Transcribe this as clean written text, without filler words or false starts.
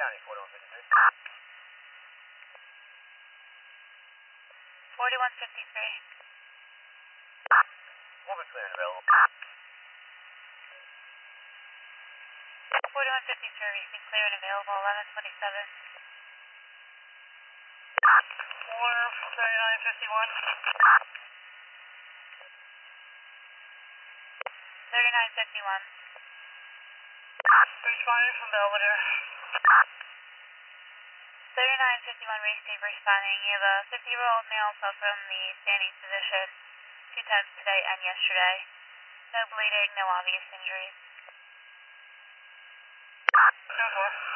County, 4153. 4153. Movement clear and available. 4153, received clear and available, 1127. 3951. 3951. 35 from Belvedere. 3951, receive responding. You have a 50-year-old male fell from the standing position 2 times today and yesterday. No bleeding, no obvious injuries. 10-4.